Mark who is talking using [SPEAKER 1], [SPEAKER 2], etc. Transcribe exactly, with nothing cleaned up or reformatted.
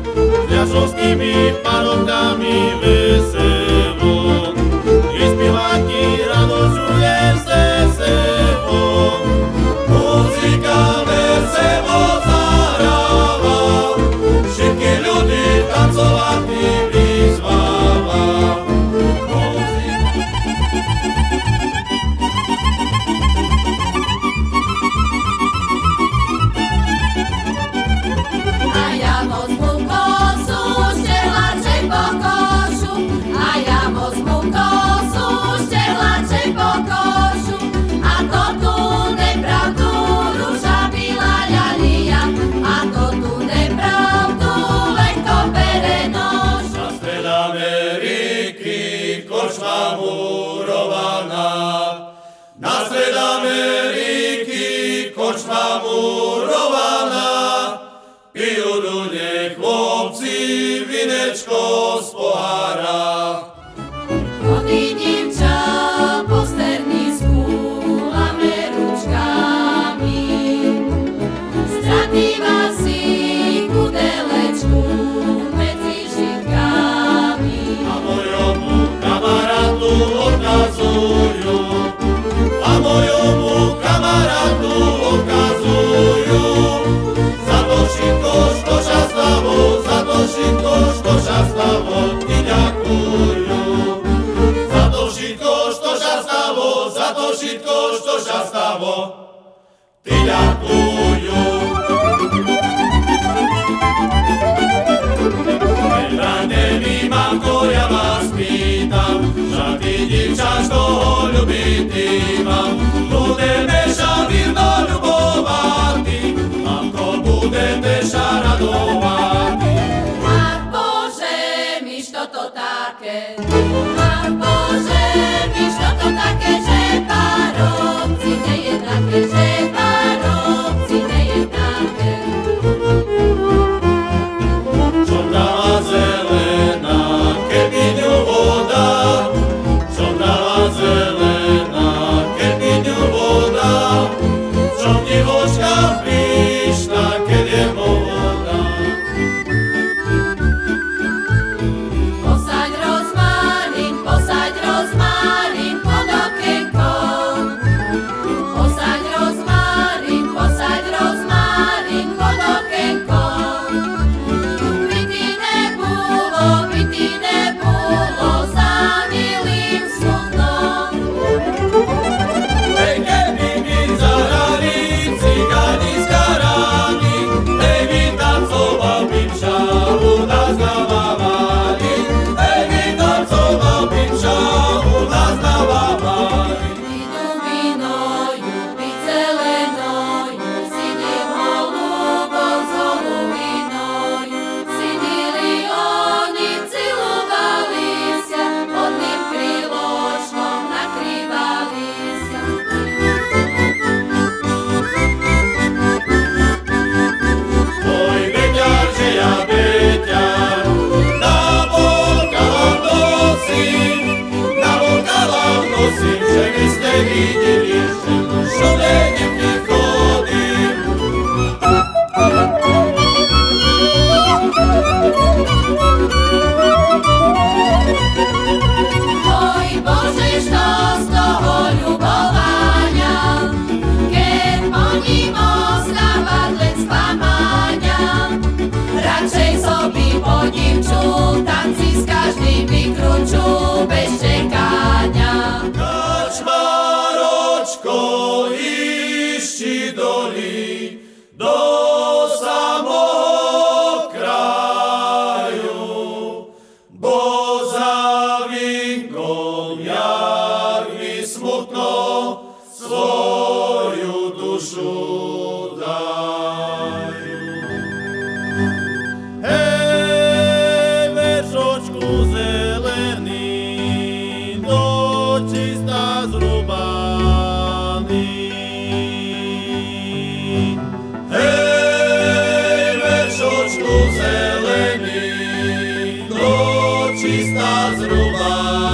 [SPEAKER 1] s ďačovskými panovkami veselo, i spieváky radožuje se sebo. Muzika veselo zahráva, všetky ľudí tancovať vyzváva. Na stred Ameriky kočma murovaná, pijú ľudia chlopci vinečko z pohára.
[SPEAKER 2] Chody dievča po sternisku lame ručkami, stratýva si kudelečku medzi žitkami.
[SPEAKER 1] A mojomu kamarátu odkazujú, a mojomu kamarátu odkazujú, za to všetko, što sa stalo, za to všetko, što sa stalo, ti ďakujú. Za to všetko, što sa stalo, za to všetko, što sa stalo, ti ďakujú. Randemi mamko, ja vás pýtam, že ty divčačko ho ľubitý mám. Budeme ša virno ľubovati, mamko, budeme ša radovati.
[SPEAKER 2] Ach Bože, myš toto také, ach Bože, myš toto také, že parobci nejednaké, že parobci nejednaké.
[SPEAKER 1] Čortava zelená, kepiňu voda, čortava zelená, kepiňu voda, čom divočka prišla, keď je moda.
[SPEAKER 2] Posaď rozmarín, posaď rozmarín pod okienkom. Posaď rozmarín, posaď rozmarín pod okienkom. Byty nebolo, byty nebolo za milým slnkom.
[SPEAKER 1] Hej, keby mi zahrali cigáni z karami, hej, mi tancoval by vša, u nás na Vavali. Hej, mi tancoval by vša, u nás na Vavali.
[SPEAKER 2] Idu vinoju, piť zelenoju, sidím holubo z holubiноju. Sidili oni, cilovali sa, odným kryločkom nakrývali sa.
[SPEAKER 1] Oj, beťar, že ja beťar, na volkách nosím, na volkách nosím, že vy ste videli, že všude divky chodím.
[SPEAKER 2] Oj Bože, što z toho ľubovania, keď po ním ostávať len sklamania. Radšej sobi po divču, tanci s každým vykrúču bez čekania.
[SPEAKER 1] Kačmaročko, išči doli, do samého kraju, bo za vinkom, jak mi smutno, svoju dušu daju. Hej, veršočku zelený, do čista zrúbaný. Hej, veršočku zelený, do čista zrúbaný.